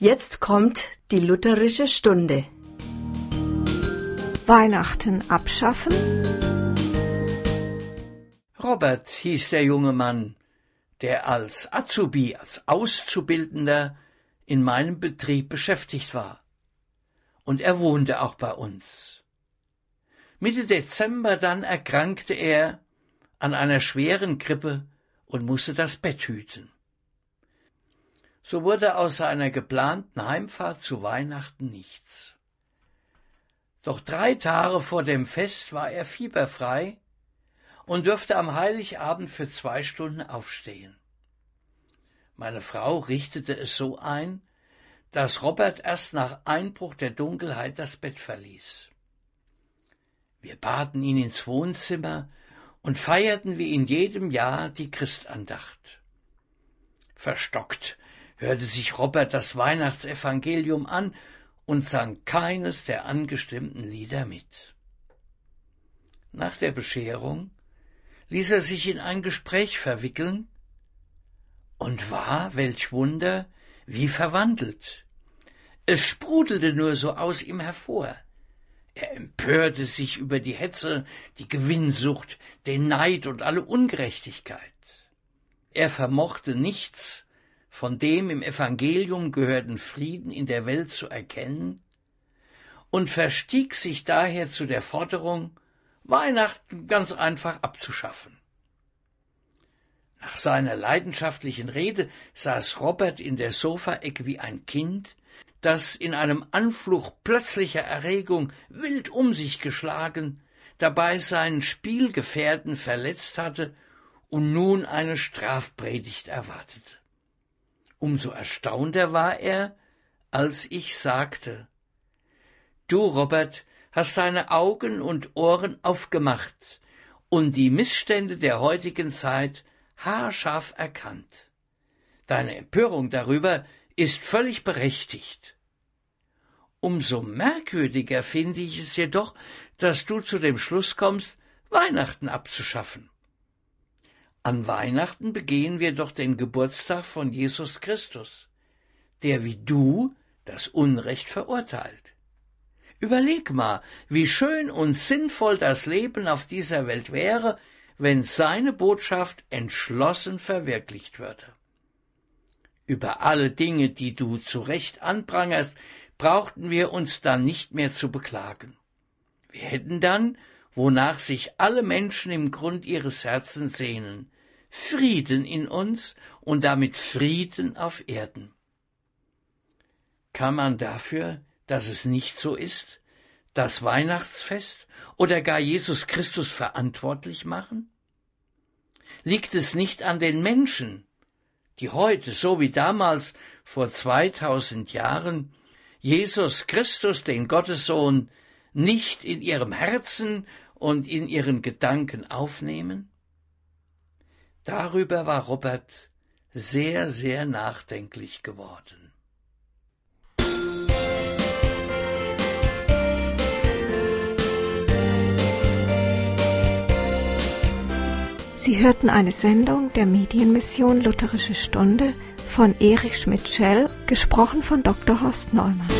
Jetzt kommt die lutherische Stunde. Weihnachten abschaffen? Robert hieß der junge Mann, der als Azubi, als Auszubildender in meinem Betrieb beschäftigt war. Und er wohnte auch bei uns. Mitte Dezember dann erkrankte er an einer schweren Grippe und musste das Bett hüten. So wurde aus seiner geplanten Heimfahrt zu Weihnachten nichts. Doch 3 Tage vor dem Fest war er fieberfrei und durfte am Heiligabend für 2 Stunden aufstehen. Meine Frau richtete es so ein, dass Robert erst nach Einbruch der Dunkelheit das Bett verließ. Wir baten ihn ins Wohnzimmer und feierten wie in jedem Jahr die Christandacht. Verstockt hörte sich Robert das Weihnachtsevangelium an und sang keines der angestimmten Lieder mit. Nach der Bescherung ließ er sich in ein Gespräch verwickeln und war, welch Wunder, wie verwandelt. Es sprudelte nur so aus ihm hervor. Er empörte sich über die Hetze, die Gewinnsucht, den Neid und alle Ungerechtigkeit. Er vermochte nichts von dem im Evangelium gehörten Frieden in der Welt zu erkennen und verstieg sich daher zu der Forderung, Weihnachten ganz einfach abzuschaffen. Nach seiner leidenschaftlichen Rede saß Robert in der Sofaecke wie ein Kind, das in einem Anflug plötzlicher Erregung wild um sich geschlagen, dabei seinen Spielgefährten verletzt hatte und nun eine Strafpredigt erwartete. Umso erstaunter war er, als ich sagte, »Du, Robert, hast deine Augen und Ohren aufgemacht und die Missstände der heutigen Zeit haarscharf erkannt. Deine Empörung darüber ist völlig berechtigt. Umso merkwürdiger finde ich es jedoch, dass du zu dem Schluss kommst, Weihnachten abzuschaffen. An Weihnachten begehen wir doch den Geburtstag von Jesus Christus, der wie du das Unrecht verurteilt. Überleg mal, wie schön und sinnvoll das Leben auf dieser Welt wäre, wenn seine Botschaft entschlossen verwirklicht würde. Über alle Dinge, die du zu Recht anprangerst, brauchten wir uns dann nicht mehr zu beklagen. Wir hätten dann, wonach sich alle Menschen im Grund ihres Herzens sehnen, Frieden in uns und damit Frieden auf Erden. Kann man dafür, dass es nicht so ist, das Weihnachtsfest oder gar Jesus Christus verantwortlich machen? Liegt es nicht an den Menschen, die heute, so wie damals vor 2000 Jahren, Jesus Christus, den Gottessohn, nicht in ihrem Herzen und in ihren Gedanken aufnehmen? Darüber war Robert sehr, sehr nachdenklich geworden. Sie hörten eine Sendung der Medienmission Lutherische Stunde von Erich Schmidt-Schell, gesprochen von Dr. Horst Neumann.